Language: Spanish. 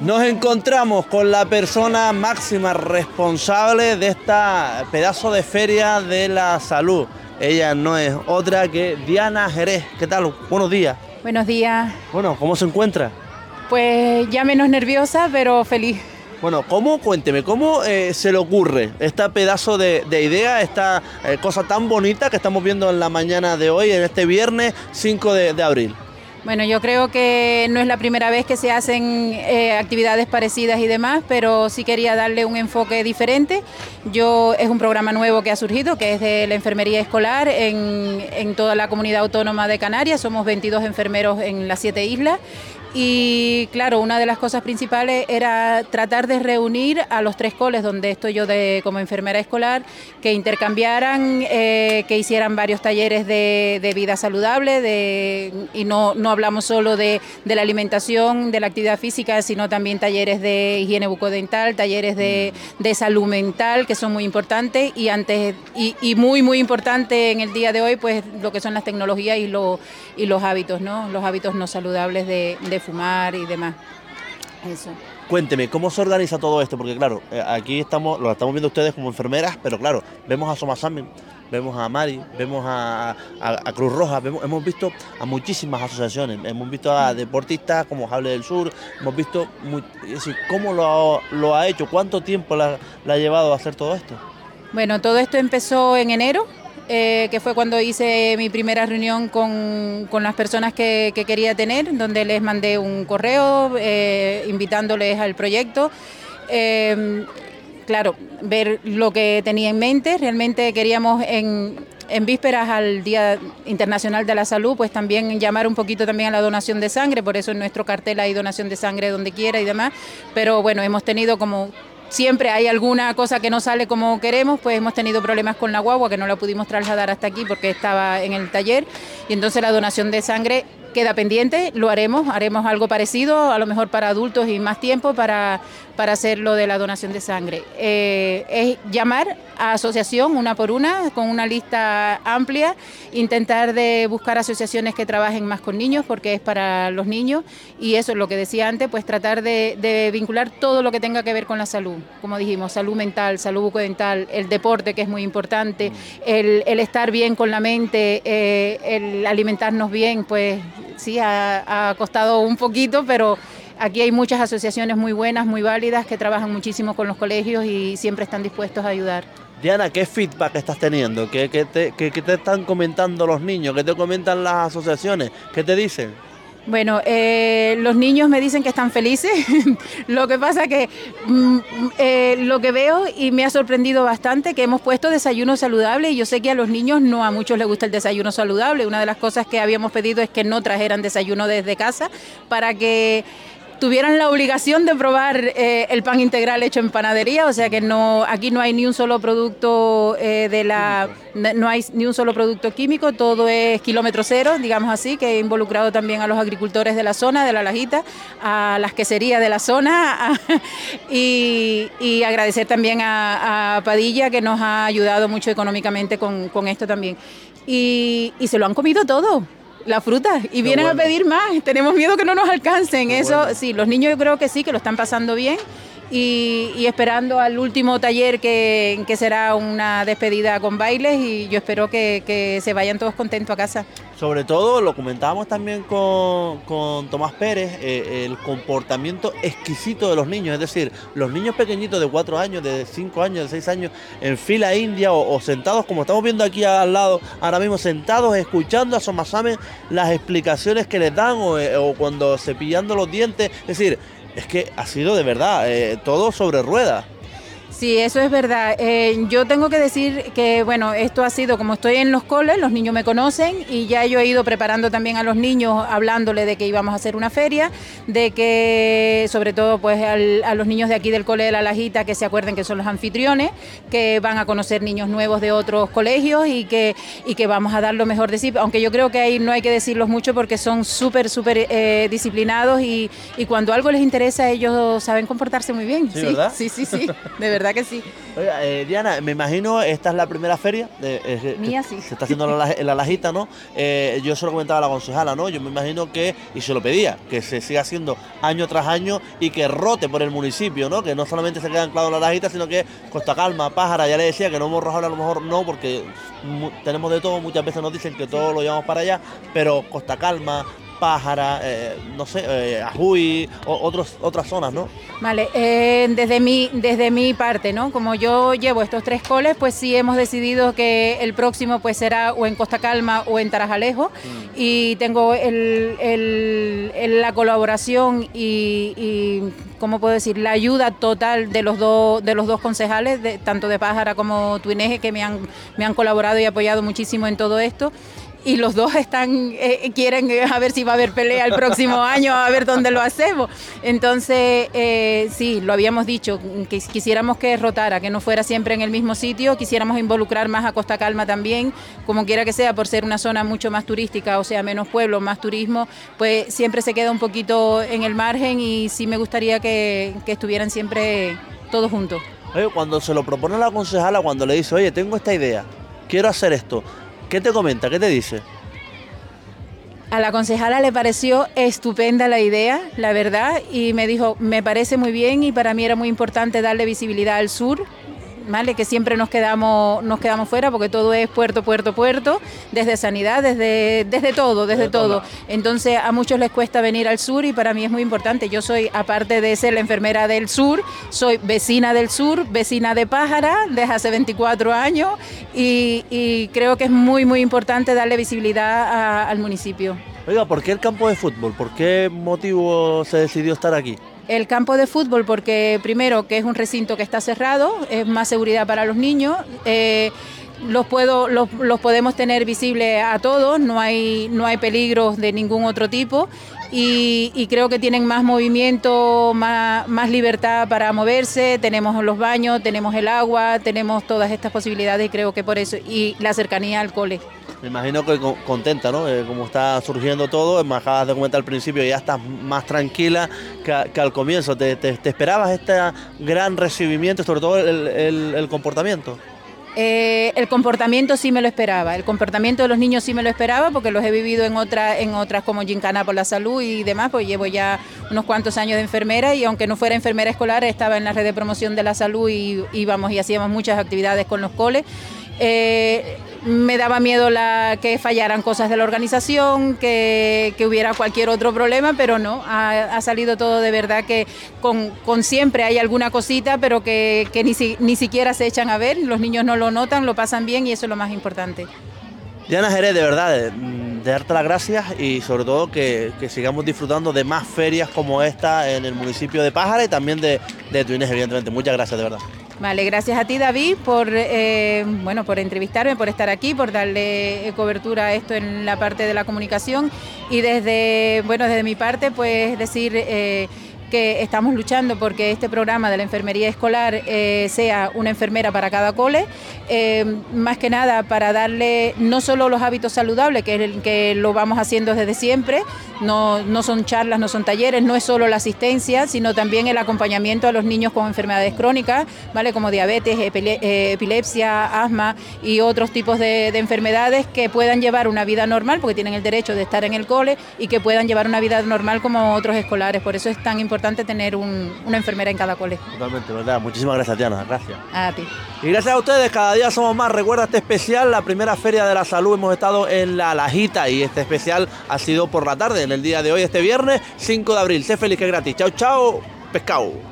Nos encontramos con la persona máxima responsable de esta pedazo de feria de la salud. Ella no es otra que Diana Jerez. ¿Qué tal? Buenos días. Buenos días. Bueno, ¿cómo se encuentra? Pues ya menos nerviosa, pero feliz. Bueno, cuénteme, ¿cómo se le ocurre esta pedazo de idea, esta cosa tan bonita que estamos viendo en la mañana de hoy, en este viernes 5 de abril? Bueno, yo creo que no es la primera vez que se hacen actividades parecidas y demás, pero sí quería darle un enfoque diferente. Es un programa nuevo que ha surgido, que es de la enfermería escolar en toda la comunidad autónoma de Canarias. Somos 22 enfermeros en las 7 islas. Y claro, una de las cosas principales era tratar de reunir a los 3 coles donde estoy yo como enfermera escolar, que intercambiaran, que hicieran varios talleres de vida saludable, y no hablamos solo de la alimentación, de la actividad física, sino también talleres de higiene bucodental, talleres de salud mental, que son muy importantes, y muy importante en el día de hoy, pues lo que son las tecnologías y los hábitos, ¿no? Los hábitos no saludables de fumar y demás. Eso. Cuénteme, ¿cómo se organiza todo esto? Porque claro, aquí lo estamos viendo ustedes como enfermeras, pero claro, vemos a Somasamen, vemos a Mari, vemos a Cruz Roja, hemos visto a muchísimas asociaciones, hemos visto a deportistas como Jable del Sur, hemos visto, es decir, ¿cómo lo ha hecho? ¿Cuánto tiempo la ha llevado a hacer todo esto? Bueno, todo esto empezó en enero, que fue cuando hice mi primera reunión con las personas que quería tener, donde les mandé un correo invitándoles al proyecto. Claro, ver lo que tenía en mente. Realmente queríamos en vísperas al Día Internacional de la Salud, pues también llamar un poquito también a la donación de sangre, por eso en nuestro cartel hay donación de sangre donde quiera y demás, pero bueno, hemos tenido como... Siempre hay alguna cosa que no sale como queremos, pues hemos tenido problemas con la guagua que no la pudimos trasladar hasta aquí porque estaba en el taller, y entonces la donación de sangre queda pendiente, lo haremos algo parecido, a lo mejor para adultos y más tiempo para hacer lo de la donación de sangre. Es llamar a asociación una por una, con una lista amplia, intentar de buscar asociaciones que trabajen más con niños, porque es para los niños, y eso es lo que decía antes, pues tratar de vincular todo lo que tenga que ver con la salud, como dijimos, salud mental, salud bucodental, el deporte, que es muy importante, el estar bien con la mente, el alimentarnos bien, pues sí, ha costado un poquito, pero aquí hay muchas asociaciones muy buenas, muy válidas, que trabajan muchísimo con los colegios y siempre están dispuestos a ayudar. Diana, ¿qué feedback estás teniendo? ¿Qué te están comentando los niños? ¿Qué te comentan las asociaciones? ¿Qué te dicen? Bueno, los niños me dicen que están felices. Lo que pasa que lo que veo y me ha sorprendido bastante, que hemos puesto desayuno saludable, y yo sé que a los niños no a muchos les gusta el desayuno saludable. Una de las cosas que habíamos pedido es que no trajeran desayuno desde casa para que tuvieran la obligación de probar el pan integral hecho en panadería, o sea que aquí no hay ni un solo producto no hay ni un solo producto químico, todo es kilómetro cero, digamos así, que he involucrado también a los agricultores de la zona, de La Lajita, a las queserías de la zona, y agradecer también a Padilla, que nos ha ayudado mucho económicamente con esto también. Y se lo han comido todo. La fruta, y vienen a pedir más, tenemos miedo que no nos alcancen. Eso bueno. Sí, los niños yo creo que sí, que lo están pasando bien, y esperando al último taller que será una despedida con bailes, y yo espero que se vayan todos contentos a casa. Sobre todo, lo comentábamos también con Tomás Pérez, el comportamiento exquisito de los niños, es decir, los niños pequeñitos de 4 años, de 5 años, de 6 años, en fila india o sentados, como estamos viendo aquí al lado, ahora mismo sentados, escuchando a Somasamen las explicaciones que les dan, o cuando cepillando los dientes, es decir, es que ha sido de verdad todo sobre ruedas. Sí, eso es verdad. Yo tengo que decir que, bueno, esto ha sido, como estoy en los coles, los niños me conocen, y ya yo he ido preparando también a los niños, hablándole de que íbamos a hacer una feria, de que, sobre todo, pues a los niños de aquí del cole de La Lajita, que se acuerden que son los anfitriones, que van a conocer niños nuevos de otros colegios, y que vamos a dar lo mejor de sí, aunque yo creo que ahí no hay que decirlos mucho porque son súper disciplinados, y cuando algo les interesa ellos saben comportarse muy bien. Sí, ¿verdad? Sí, de verdad verdad que sí. Oiga, Diana, me imagino esta es la primera feria. Mía sí. Se está haciendo en la Lajita, ¿no? Yo se lo comentaba a la concejala, ¿no? Yo me imagino que, y se lo pedía, que se siga haciendo año tras año y que rote por el municipio, ¿no? Que no solamente se quede anclado en la Lajita, sino que Costa Calma, Pájara, ya le decía que no Morrojable a lo mejor no, porque tenemos de todo, muchas veces nos dicen que todo lo llevamos para allá, pero Costa Calma, Pájara, no sé, Ajuy, otras zonas, ¿no? Vale, desde mi parte, ¿no? Como yo llevo estos 3 coles, pues sí hemos decidido que el próximo pues será o en Costa Calma o en Tarajalejo, y tengo la colaboración y ¿cómo puedo decir? La ayuda total de los dos concejales, tanto de Pájara como Tuineje, que me han colaborado y apoyado muchísimo en todo esto. Y los dos quieren a ver si va a haber pelea el próximo año, a ver dónde lo hacemos. Entonces, sí, lo habíamos dicho, que quisiéramos que rotara, que no fuera siempre en el mismo sitio, quisiéramos involucrar más a Costa Calma también, como quiera que sea, por ser una zona mucho más turística, o sea, menos pueblo, más turismo, pues siempre se queda un poquito en el margen, y sí me gustaría que estuvieran siempre todos juntos. Oye, cuando se lo propone a la concejala, cuando le dice, oye, tengo esta idea, quiero hacer esto, ¿qué te comenta? ¿Qué te dice? A la concejala le pareció estupenda la idea, la verdad, y me dijo, me parece muy bien, y para mí era muy importante darle visibilidad al sur, ¿vale? Que siempre nos quedamos fuera, porque todo es puerto, desde sanidad, desde todo. Entonces a muchos les cuesta venir al sur, y para mí es muy importante. Yo soy, aparte de ser la enfermera del sur, soy vecina del sur, vecina de Pájara desde hace 24 años, y creo que es muy, muy importante darle visibilidad al municipio. Oiga, ¿por qué el campo de fútbol? ¿Por qué motivo se decidió estar aquí? El campo de fútbol, porque primero que es un recinto que está cerrado, es más seguridad para los niños, los podemos tener visibles a todos, no hay peligros de ningún otro tipo, y creo que tienen más movimiento, más libertad para moverse, tenemos los baños, tenemos el agua, tenemos todas estas posibilidades, y creo que por eso, y la cercanía al cole. Me imagino que contenta, ¿no? Como está surgiendo todo, me acabas de comentar al principio, ya estás más tranquila que al comienzo. ¿Te esperabas este gran recibimiento, sobre todo el comportamiento? El comportamiento sí me lo esperaba, el comportamiento de los niños sí me lo esperaba, porque los he vivido en otras como Gincana por la Salud y demás, pues llevo ya unos cuantos años de enfermera, y aunque no fuera enfermera escolar, estaba en la red de promoción de la salud y íbamos y hacíamos muchas actividades con los coles. Me daba miedo que fallaran cosas de la organización, que hubiera cualquier otro problema, pero no, ha salido todo de verdad, que con siempre hay alguna cosita, pero que ni siquiera se echan a ver, los niños no lo notan, lo pasan bien, y eso es lo más importante. Diana Jerez, de verdad, de darte las gracias, y sobre todo que sigamos disfrutando de más ferias como esta en el municipio de Pájara, y también de Tuineje, evidentemente. Muchas gracias, de verdad. Vale, gracias a ti, David, por entrevistarme, por estar aquí, por darle cobertura a esto en la parte de la comunicación, y desde mi parte, pues decir que estamos luchando porque este programa de la enfermería escolar sea una enfermera para cada cole, más que nada para darle no solo los hábitos saludables, que lo vamos haciendo desde siempre, no son charlas, no son talleres, no es solo la asistencia, sino también el acompañamiento a los niños con enfermedades crónicas, ¿vale? Como diabetes, epilepsia, asma y otros tipos de enfermedades, que puedan llevar una vida normal, porque tienen el derecho de estar en el cole, y que puedan llevar una vida normal como otros escolares. Por eso es tan importante tener una enfermera en cada cole. Totalmente, verdad. Muchísimas gracias, Diana. Gracias. A ti. Y gracias a ustedes, cada día somos más. Recuerda este especial, la primera Feria de la Salud. Hemos estado en La Lajita, y este especial ha sido por la tarde, en el día de hoy, este viernes 5 de abril. Sé feliz, que es gratis. Chao, chao, pescado.